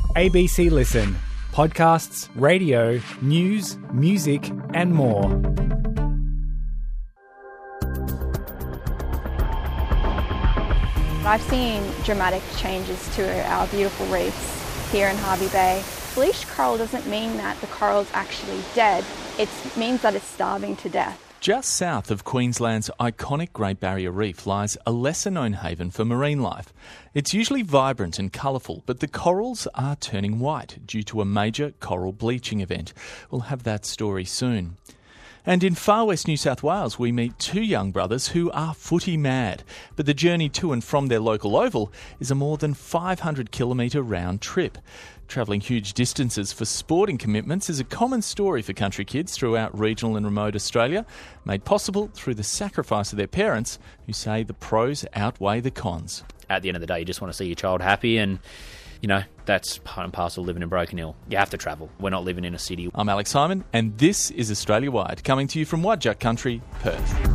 ABC Listen. Podcasts, radio, news, music and more. I've seen dramatic changes to our beautiful reefs here in Hervey Bay. Bleached coral doesn't mean that the coral's actually dead. It means that it's starving to death. Just south of Queensland's iconic Great Barrier Reef lies a lesser-known haven for marine life. It's usually vibrant and colourful, but the corals are turning white due to a major coral bleaching event. We'll have that story soon. And in far west New South Wales, we meet two young brothers who are footy mad. But the journey to and from their local oval is a more than 500-kilometre round trip. Travelling huge distances for sporting commitments is a common story for country kids throughout regional and remote Australia, made possible through the sacrifice of their parents, who say the pros outweigh the cons. At the end of the day, you just want to see your child happy, and you know, that's part and parcel of living in Broken Hill. You have to travel. We're not living in a city. I'm Alex Simon, and this is Australia Wide, coming to you from Wadjuk Country, Perth.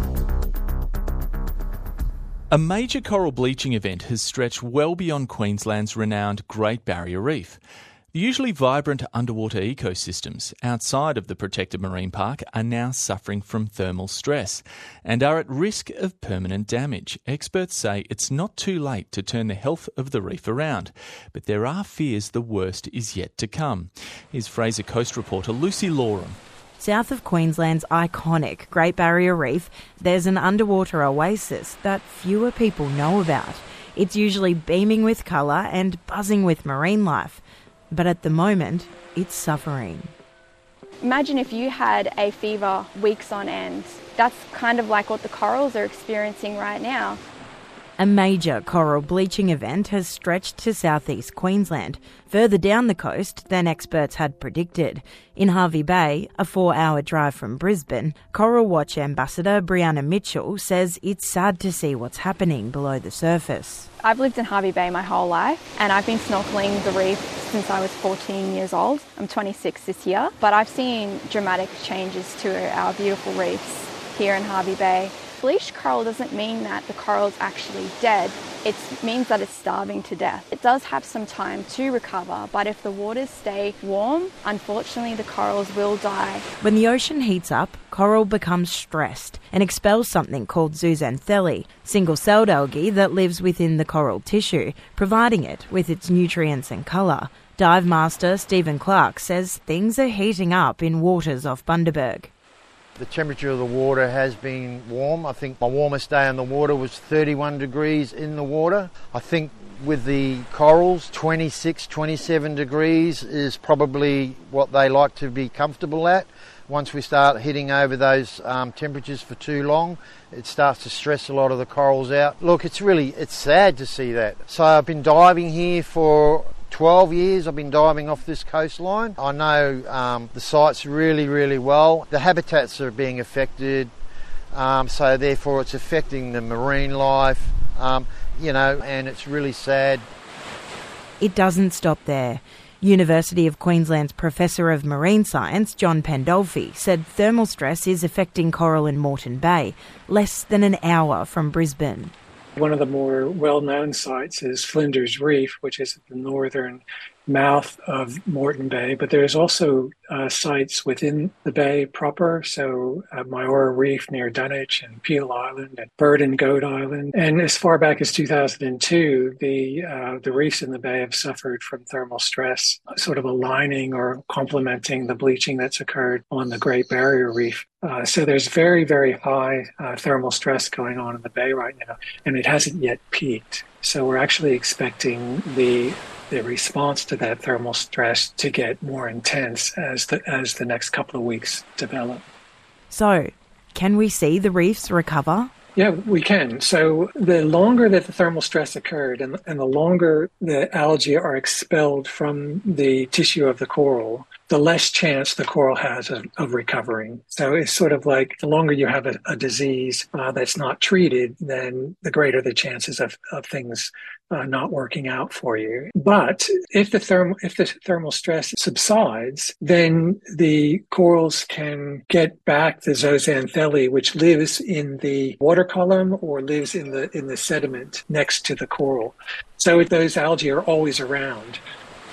A major coral bleaching event has stretched well beyond Queensland's renowned Great Barrier Reef. The usually vibrant underwater ecosystems outside of the protected marine park are now suffering from thermal stress and are at risk of permanent damage. Experts say it's not too late to turn the health of the reef around, but there are fears the worst is yet to come. Here's Fraser Coast reporter Lucy Loram. South of Queensland's iconic Great Barrier Reef, there's an underwater oasis that fewer people know about. It's usually beaming with colour and buzzing with marine life. But at the moment, it's suffering. Imagine if you had a fever weeks on end. That's kind of like what the corals are experiencing right now. A major coral bleaching event has stretched to southeast Queensland, further down the coast than experts had predicted. In Hervey Bay, a 4-hour drive from Brisbane, Coral Watch Ambassador Brianna Mitchell says it's sad to see what's happening below the surface. I've lived in Hervey Bay my whole life, and I've been snorkelling the reef since I was 14 years old. I'm 26 this year, but I've seen dramatic changes to our beautiful reefs here in Hervey Bay. Bleached coral doesn't mean that the coral's actually dead. It means that it's starving to death. It does have some time to recover, but if the waters stay warm, unfortunately the corals will die. When the ocean heats up, coral becomes stressed and expels something called zooxanthellae, single-celled algae that lives within the coral tissue, providing it with its nutrients and colour. Dive master Stephen Clark says things are heating up in waters off Bundaberg. The temperature of the water has been warm. I think my warmest day in the water was 31 degrees in the water. I think with the corals, 26, 27 degrees is probably what they like to be comfortable at. Once we start hitting over those temperatures for too long, it starts to stress a lot of the corals out. Look, it's sad to see that. So I've been diving here for 12 years. I've been diving off this coastline. I know the sites really, really well. The habitats are being affected, so therefore it's affecting the marine life, and it's really sad. It doesn't stop there. University of Queensland's Professor of Marine Science, John Pandolfi, said thermal stress is affecting coral in Moreton Bay, less than an hour from Brisbane. One of the more well-known sites is Flinders Reef, which is at the northern mouth of Moreton Bay, but there's also sites within the bay proper, so Myora Reef near Dunwich and Peel Island and Bird and Goat Island. And as far back as 2002, the reefs in the bay have suffered from thermal stress, sort of aligning or complementing the bleaching that's occurred on the Great Barrier Reef. So there's very, very high thermal stress going on in the bay right now, and it hasn't yet peaked. So we're actually expecting the response to that thermal stress to get more intense as the next couple of weeks develop. So, can we see the reefs recover? Yeah, we can. So the longer that the thermal stress occurred and the longer the algae are expelled from the tissue of the coral, the less chance the coral has of recovering. So it's sort of like the longer you have a disease that's not treated, then the greater the chances of things not working out for you. But if the thermal stress subsides, then the corals can get back the zooxanthellae, which lives in the water column or lives in the sediment next to the coral. So those algae are always around.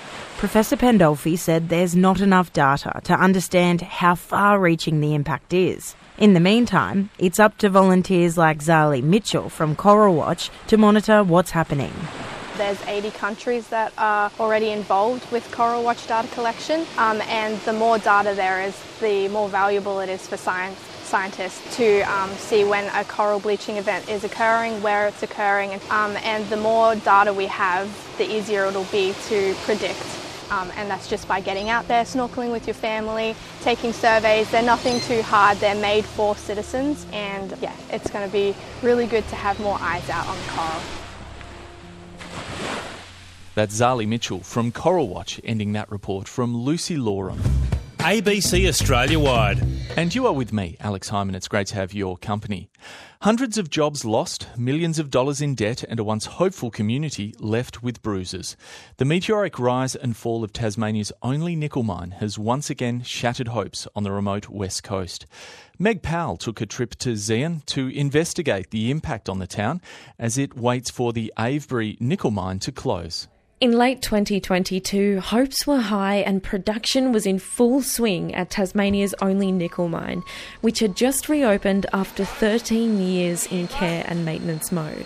Professor Pandolfi said there's not enough data to understand how far-reaching the impact is. In the meantime, it's up to volunteers like Zali Mitchell from Coral Watch to monitor what's happening. There's 80 countries that are already involved with Coral Watch data collection, and the more data there is, the more valuable it is for scientists to see when a coral bleaching event is occurring, where it's occurring, and the more data we have, the easier it'll be to predict. And that's just by getting out there, snorkeling with your family, taking surveys. They're nothing too hard. They're made for citizens, and yeah, it's going to be really good to have more eyes out on the coral. That's Zali Mitchell from Coral Watch, ending that report from Lucy Loram. ABC Australia-wide. And you are with me, Alex Hyman. It's great to have your company. Hundreds of jobs lost, millions of dollars in debt, and a once hopeful community left with bruises. The meteoric rise and fall of Tasmania's only nickel mine has once again shattered hopes on the remote west coast. Meg Powell took a trip to Zeehan to investigate the impact on the town as it waits for the Avebury nickel mine to close. In late 2022, hopes were high and production was in full swing at Tasmania's only nickel mine, which had just reopened after 13 years in care and maintenance mode.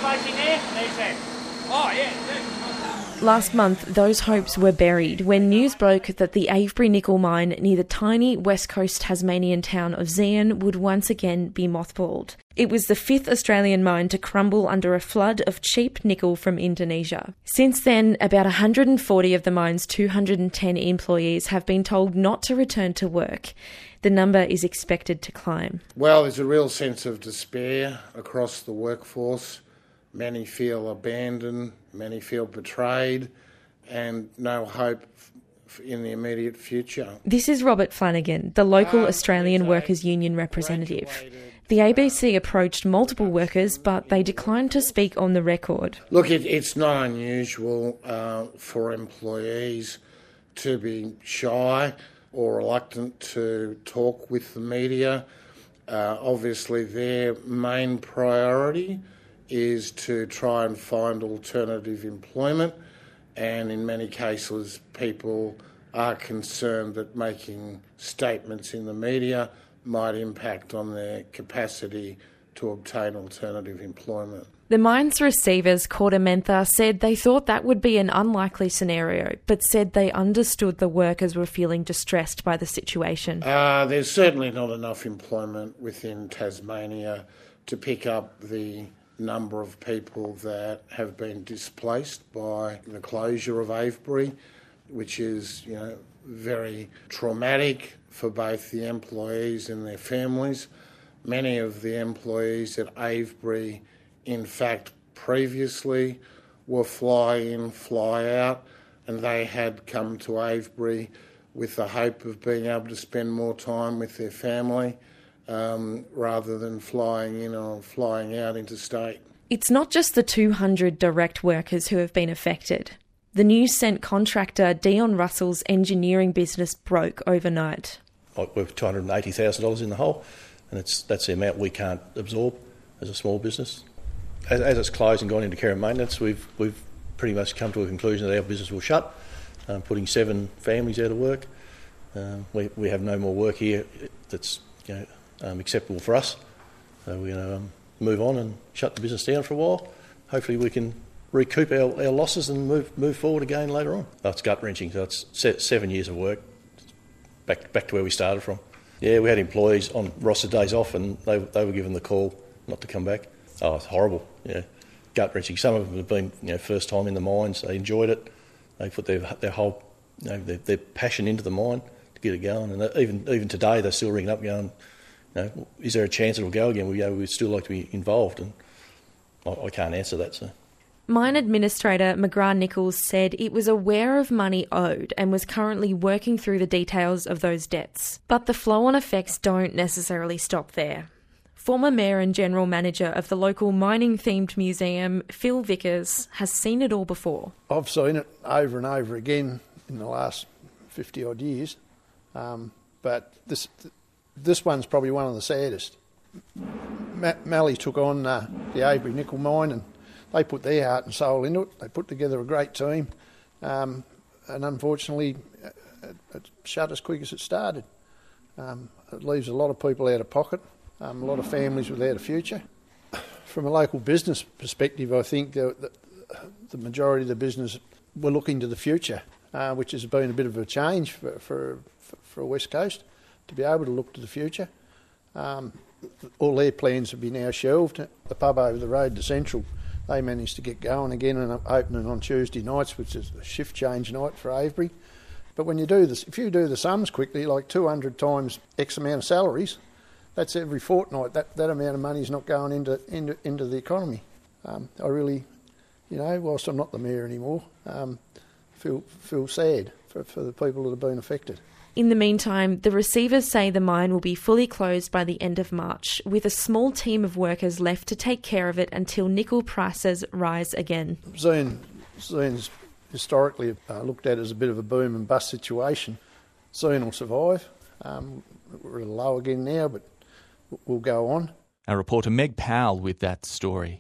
Last month, those hopes were buried when news broke that the Avebury nickel mine near the tiny west coast Tasmanian town of Zeehan would once again be mothballed. It was the fifth Australian mine to crumble under a flood of cheap nickel from Indonesia. Since then, about 140 of the mine's 210 employees have been told not to return to work. The number is expected to climb. Well, there's a real sense of despair across the workforce. Many feel abandoned, many feel betrayed, and no hope in the immediate future. This is Robert Flanagan, the local Australian Workers' Union representative. The ABC approached multiple workers, but they declined to speak on the record. Look, it's not unusual for employees to be shy or reluctant to talk with the media. Obviously, their main priority is to try and find alternative employment, and in many cases people are concerned that making statements in the media might impact on their capacity to obtain alternative employment. The mine's receivers, KordaMentha, said they thought that would be an unlikely scenario, but said they understood the workers were feeling distressed by the situation. There's certainly not enough employment within Tasmania to pick up the number of people that have been displaced by the closure of Avebury, which is, very traumatic for both the employees and their families. Many of the employees at Avebury, in fact, previously were fly in, fly out, and they had come to Avebury with the hope of being able to spend more time with their family, rather than flying in or flying out interstate. It's not just the 200 direct workers who have been affected. The news sent contractor Dion Russell's engineering business broke overnight. We're $280,000 in the hole, and that's the amount we can't absorb as a small business. As it's closed and gone into care and maintenance, we've pretty much come to a conclusion that our business will shut, putting 7 families out of work. We have no more work here that's acceptable for us. So we're going to move on and shut the business down for a while. Hopefully we can recoup our losses and move forward again later on. It's gut-wrenching. So it's 7 years of work, back to where we started from. Yeah, we had employees on roster days off and they were given the call not to come back. Oh, it's horrible. Yeah, gut-wrenching. Some of them have been first time in the mines. They enjoyed it. They put their whole their passion into the mine to get it going. And even today they're still ringing up going, is there a chance it'll go again? We'd still like to be involved, and I can't answer that. So, Mine administrator McGrath-Nichols said it was aware of money owed and was currently working through the details of those debts. But the flow-on effects don't necessarily stop there. Former Mayor and General Manager of the local mining-themed museum, Phil Vickers, has seen it all before. I've seen it over and over again in the last 50-odd years, but this one's probably one of the saddest. Mallee took on the Avebury nickel mine and they put their heart and soul into it. They put together a great team. and unfortunately it shut as quick as it started. It leaves a lot of people out of pocket, a lot of families without a future. From a local business perspective, I think the majority of the business were looking to the future, which has been a bit of a change for West Coast, to be able to look to the future. All their plans have been now shelved. The pub over the road, the Central, they managed to get going again and opening on Tuesday nights, which is a shift change night for Avebury. But when you do this, if you do the sums quickly, like 200 times X amount of salaries, that's every fortnight. That amount of money is not going into the economy. I really, whilst I'm not the mayor anymore, feel sad for the people that have been affected. In the meantime, the receivers say the mine will be fully closed by the end of March, with a small team of workers left to take care of it until nickel prices rise again. Zene's historically looked at as a bit of a boom and bust situation. Zene will survive. We're low again now, but we'll go on. Our reporter Meg Powell with that story.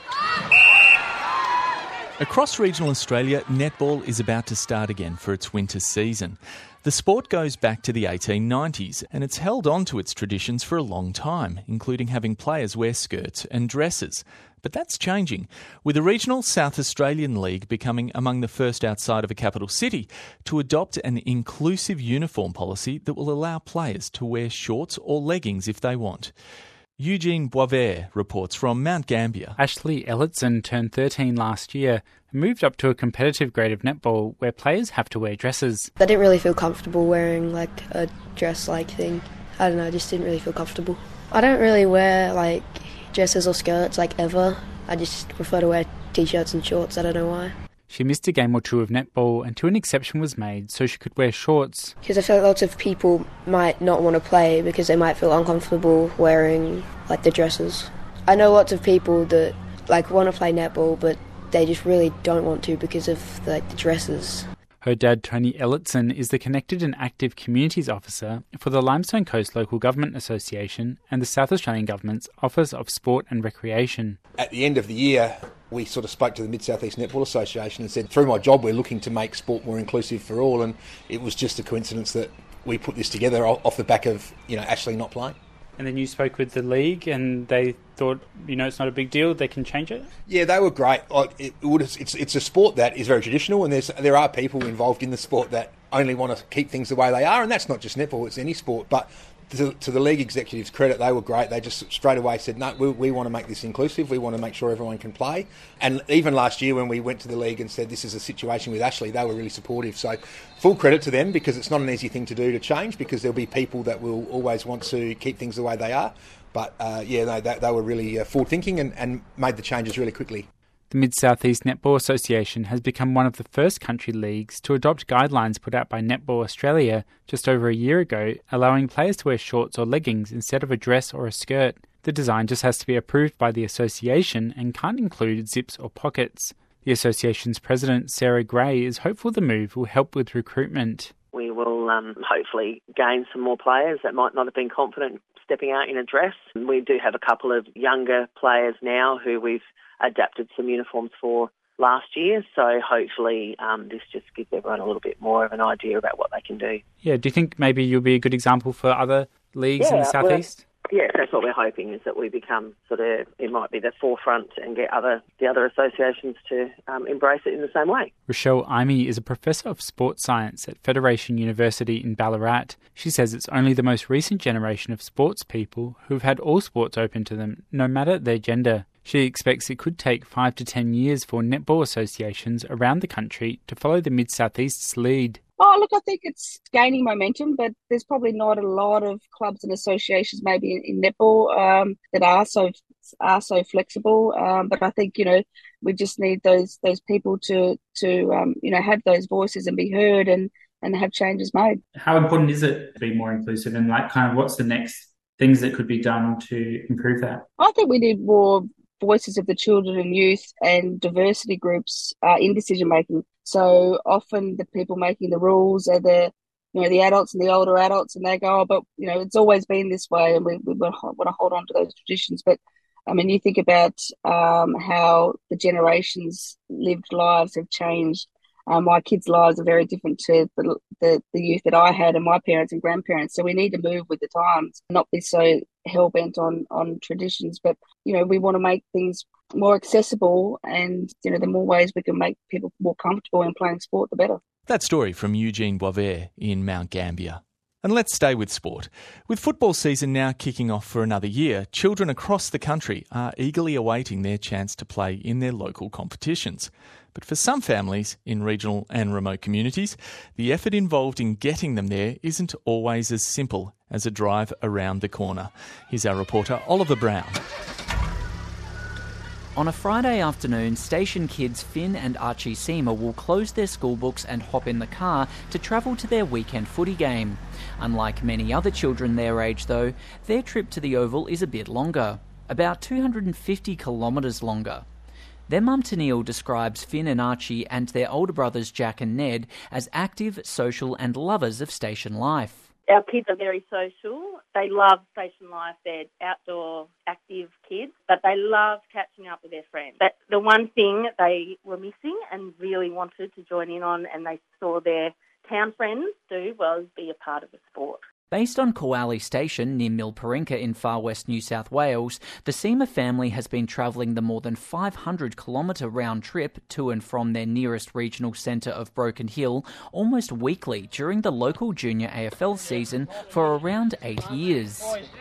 Across regional Australia, netball is about to start again for its winter season. The sport goes back to the 1890s and it's held on to its traditions for a long time, including having players wear skirts and dresses. But that's changing, with the regional South Australian League becoming among the first outside of a capital city to adopt an inclusive uniform policy that will allow players to wear shorts or leggings if they want. Eugene Boisvert reports from Mount Gambier. Ashley Elliotson turned 13 last year and moved up to a competitive grade of netball where players have to wear dresses. I didn't really feel comfortable wearing like a dress-like thing. I don't know, I just didn't really feel comfortable. I don't really wear like dresses or skirts like ever. I just prefer to wear t-shirts and shorts. I don't know why. She missed a game or two of netball until an exception was made so she could wear shorts. Because I feel like lots of people might not want to play because they might feel uncomfortable wearing like the dresses. I know lots of people that like want to play netball but they just really don't want to because of the dresses. Her dad, Tony Elliotson, is the Connected and Active Communities Officer for the Limestone Coast Local Government Association and the South Australian Government's Office of Sport and Recreation. At the end of the year, we sort of spoke to the Mid-South East Netball Association and said, through my job, we're looking to make sport more inclusive for all, and it was just a coincidence that we put this together off the back of, Ashley not playing. And then you spoke with the league and they thought, it's not a big deal, they can change it? Yeah, they were great. It's a sport that is very traditional, and there are people involved in the sport that only want to keep things the way they are, and that's not just netball, it's any sport. But to the league executives' credit, they were great. They just straight away said, no, we want to make this inclusive, we want to make sure everyone can play. And even last year when we went to the league and said this is a situation with Ashley, they were really supportive. So full credit to them, because it's not an easy thing to do to change, because there'll be people that will always want to keep things the way they are. But they were really forward-thinking and made the changes really quickly. The Mid-South East Netball Association has become one of the first country leagues to adopt guidelines put out by Netball Australia just over a year ago, allowing players to wear shorts or leggings instead of a dress or a skirt. The design just has to be approved by the association and can't include zips or pockets. The association's president, Sarah Gray, is hopeful the move will help with recruitment. We will hopefully gain some more players that might not have been confident stepping out in a dress. We do have a couple of younger players now who we've adapted some uniforms for last year, so hopefully this just gives everyone a little bit more of an idea about what they can do. Yeah, do you think maybe you'll be a good example for other leagues in the South East? Yes, that's what we're hoping, is that we become it might be the forefront and get the other associations to embrace it in the same way. Rochelle Imey is a professor of sports science at Federation University in Ballarat. She says it's only the most recent generation of sports people who've had all sports open to them, no matter their gender. She expects it could take 5 to 10 years for netball associations around the country to follow the Mid-South East's lead. Oh, look, I think it's gaining momentum, but there's probably not a lot of clubs and associations maybe in netball that are so flexible. But I think, we just need those people to have those voices and be heard and have changes made. How important is it to be more inclusive, and what's the next things that could be done to improve that? I think we need more voices of the children and youth and diversity groups in decision making. So often the people making the rules are the adults and the older adults, and they go, but it's always been this way, and we want to hold on to those traditions. But I mean, you think about how the generations' lived lives have changed My kids' lives are very different to the youth that I had and my parents and grandparents. So we need to move with the times, not be so hell-bent on traditions. But, we want to make things more accessible, and, the more ways we can make people more comfortable in playing sport, the better. That story from Eugene Boisvert in Mount Gambier. And let's stay with sport. With football season now kicking off for another year, children across the country are eagerly awaiting their chance to play in their local competitions. But for some families in regional and remote communities, the effort involved in getting them there isn't always as simple as a drive around the corner. Here's our reporter Oliver Brown. On a Friday afternoon, station kids Finn and Archie Seamer will close their school books and hop in the car to travel to their weekend footy game. Unlike many other children their age, though, their trip to the Oval is a bit longer, about 250 kilometres longer. Their mum Tennille describes Finn and Archie and their older brothers Jack and Ned as active, social and lovers of station life. Our kids are very social. They love station life. They're outdoor, active kids, but they love catching up with their friends. But the one thing they were missing and really wanted to join in on, and they saw their town friends do, was be a part of a sport. Based on Koali Station near Milparinka in far west New South Wales, the Seamer family has been travelling the more than 500-kilometre round trip to and from their nearest regional centre of Broken Hill almost weekly during the local junior AFL season for around 8 years.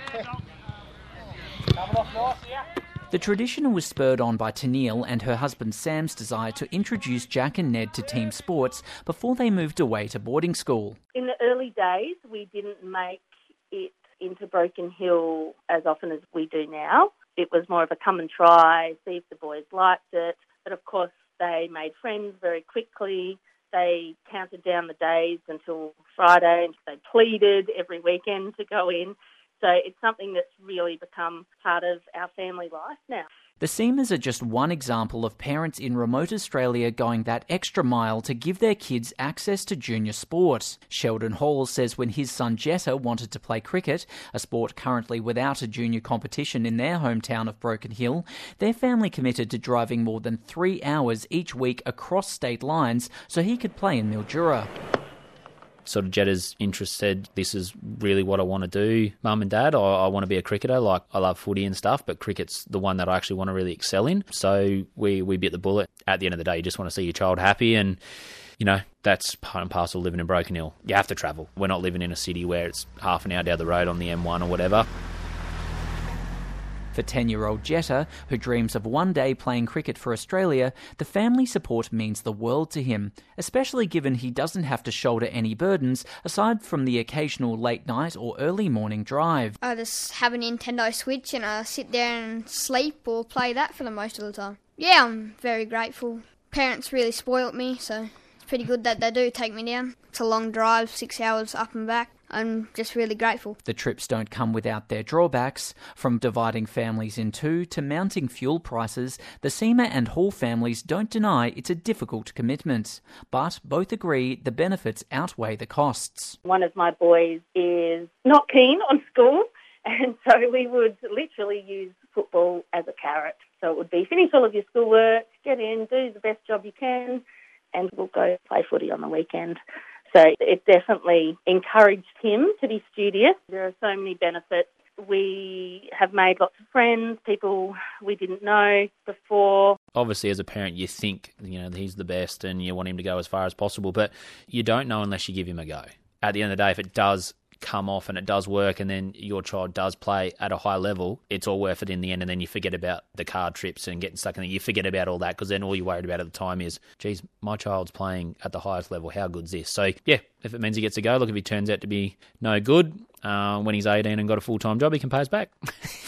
The tradition was spurred on by Tennille and her husband Sam's desire to introduce Jack and Ned to team sports before they moved away to boarding school. In the early days, we didn't make it into Broken Hill as often as we do now. It was more of a come and try, see if the boys liked it. But of course, they made friends very quickly. They counted down the days until Friday, and they pleaded every weekend to go in. So it's something that's really become part of our family life now. The Seamers are just one example of parents in remote Australia going that extra mile to give their kids access to junior sport. Sheldon Hall says when his son Jetta wanted to play cricket, a sport currently without a junior competition in their hometown of Broken Hill, their family committed to driving more than 3 hours each week across state lines so he could play in Mildura. Sort of Jetta's interest said, this is really what I want to do, Mum and Dad. I want to be a cricketer. Like, I love footy and stuff, but cricket's the one that I actually want to really excel in. So we bit the bullet. At the end of the day, you just want to see your child happy, and, that's part and parcel of living in Broken Hill. You have to travel. We're not living in a city where it's half an hour down the road on the M1 or whatever. For 10-year-old Jetta, who dreams of one day playing cricket for Australia, the family support means the world to him, especially given he doesn't have to shoulder any burdens aside from the occasional late night or early morning drive. I just have a Nintendo Switch and I sit there and sleep or play that for the most of the time. Yeah, I'm very grateful. Parents really spoilt me, so it's pretty good that they do take me down. It's a long drive, 6 hours up and back. I'm just really grateful. The trips don't come without their drawbacks. From dividing families in two to mounting fuel prices, the Seamer and Hall families don't deny it's a difficult commitment. But both agree the benefits outweigh the costs. One of my boys is not keen on school, and so we would literally use football as a carrot. So it would be finish all of your schoolwork, get in, do the best job you can, and we'll go play footy on the weekend. So it definitely encouraged him to be studious. There are so many benefits. We have made lots of friends, people we didn't know before. Obviously, as a parent, you think, he's the best and you want him to go as far as possible, but you don't know unless you give him a go. At the end of the day, if it does come off and it does work and then your child does play at a high level, it's all worth it in the end, and then you forget about the car trips and getting stuck in it. You forget about all that because then all you're worried about at the time is, geez, my child's playing at the highest level. How good's this? So, yeah, if it means he gets a go, look, if he turns out to be no good, when he's 18 and got a full-time job, he can pay us back.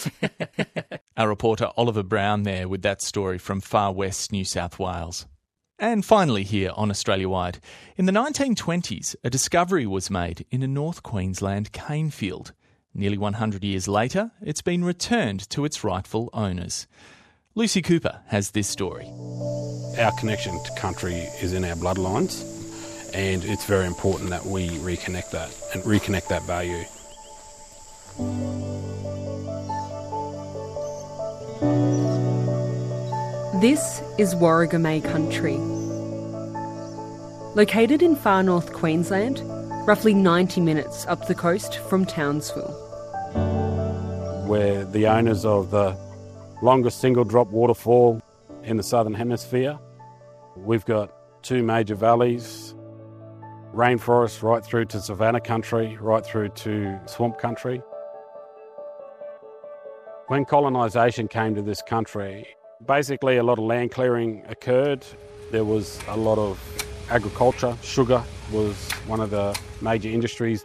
Our reporter Oliver Brown there with that story from far west New South Wales. And finally here on Australia Wide, in the 1920s, a discovery was made in a North Queensland cane field. Nearly 100 years later, it's been returned to its rightful owners. Lucy Cooper has this story. Our connection to country is in our bloodlines, and it's very important that we reconnect that and reconnect that value. This is Warrigamay country. Located in far north Queensland, roughly 90 minutes up the coast from Townsville. We're the owners of the longest single drop waterfall in the Southern Hemisphere. We've got 2 major valleys, rainforest right through to savanna country, right through to swamp country. When colonisation came to this country, basically a lot of land clearing occurred. There was a lot of agriculture. Sugar was one of the major industries.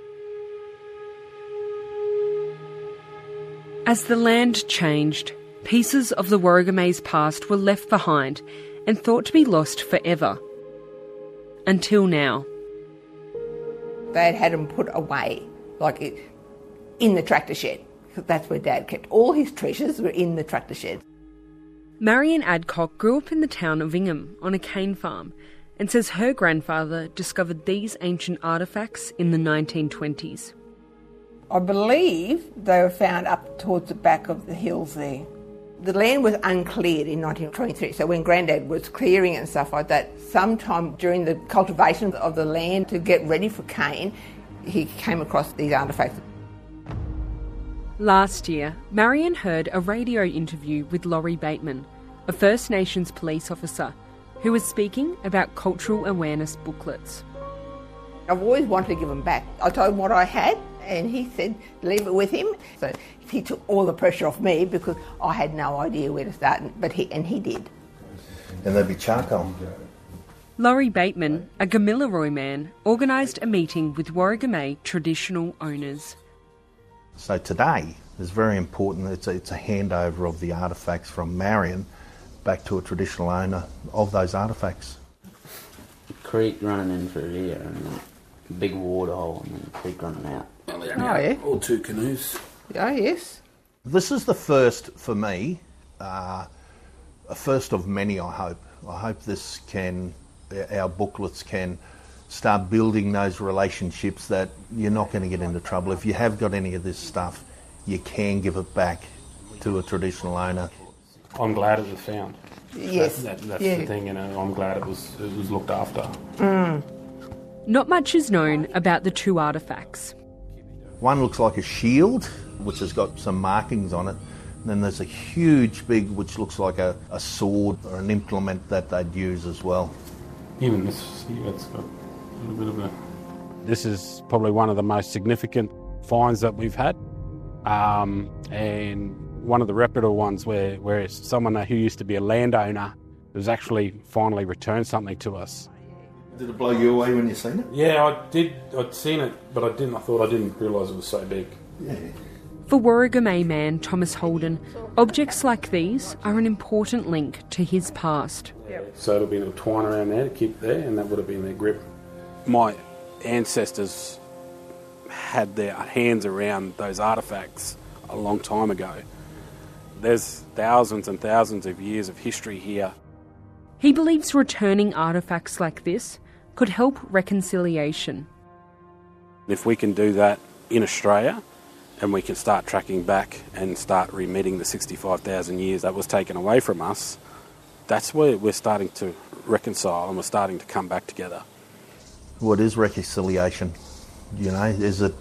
As the land changed, pieces of the Warragamay's past were left behind and thought to be lost forever. Until now. They'd had them put away, in the tractor shed. That's where Dad kept all his treasures, were in the tractor shed. Marion Adcock grew up in the town of Ingham on a cane farm and says her grandfather discovered these ancient artefacts in the 1920s. I believe they were found up towards the back of the hills there. The land was uncleared in 1923, so when Granddad was clearing and stuff like that, sometime during the cultivation of the land to get ready for cane, he came across these artefacts. Last year, Marion heard a radio interview with Laurie Bateman, a First Nations police officer, who was speaking about cultural awareness booklets. I've always wanted to give them back. I told him what I had, and he said leave it with him. So he took all the pressure off me because I had no idea where to start, but he did. And they'd be charcoal. Laurie Bateman, a Gamilaroi man, organised a meeting with Warragamay traditional owners. So today is very important. It's a handover of the artefacts from Marion back to a traditional owner of those artefacts. Creek running in through here and a big water hole and then the creek running out. Oh, yeah. All 2 canoes. Oh, yes. This is the first for me, a first of many, I hope. I hope our booklets can start building those relationships that you're not going to get into trouble. If you have got any of this stuff, you can give it back to a traditional owner. I'm glad it was found. Yes. That's the thing, I'm glad it was looked after. Mm. Not much is known about the 2 artefacts. One looks like a shield, which has got some markings on it. And then there's a huge big, which looks like a sword or an implement that they'd use as well. Even this here, it's got a little bit of a... This is probably one of the most significant finds that we've had. And one of the reputable ones where someone who used to be a landowner has actually finally returned something to us. Did it blow you away when you seen it? Yeah, I did. I'd seen it, but I didn't realise it was so big. Yeah. For Warragamay man Thomas Holden, objects like these are an important link to his past. So it'll be a little twine around there to keep there, and that would have been their grip. My ancestors had their hands around those artefacts a long time ago. There's thousands and thousands of years of history here. He believes returning artefacts like this could help reconciliation. If we can do that in Australia, and we can start tracking back and start remitting the 65,000 years that was taken away from us, that's where we're starting to reconcile and we're starting to come back together. What is reconciliation? Is it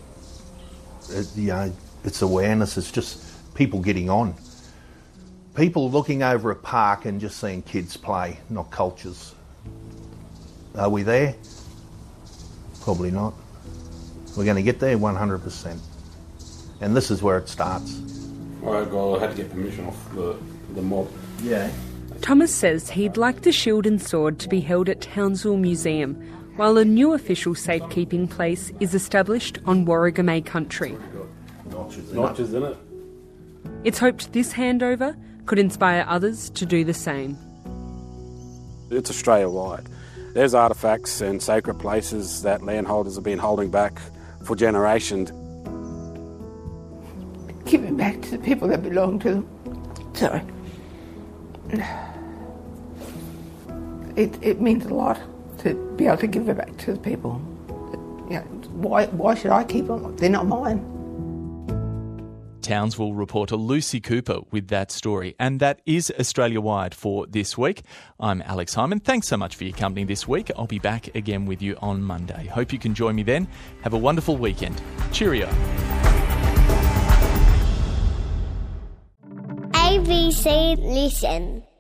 it's awareness, it's just people getting on. People looking over a park and just seeing kids play, not cultures. Are we there? Probably not. We're going to get there 100%. And this is where it starts. I had to get permission off the mob. Yeah. Thomas says he'd like the shield and sword to be held at Townsville Museum, while a new official safekeeping place is established on Warragamay country. Notches in it. It's hoped this handover could inspire others to do the same. It's Australia-wide. There's artefacts and sacred places that landholders have been holding back for generations. Give it back to the people that belong to them. Sorry. It means a lot to be able to give it back to the people. Why should I keep them? They're not mine. Townsville reporter Lucy Cooper with that story. And that is Australia-wide for this week. I'm Alex Hyman. Thanks so much for your company this week. I'll be back again with you on Monday. Hope you can join me then. Have a wonderful weekend. Cheerio. ABC Listen.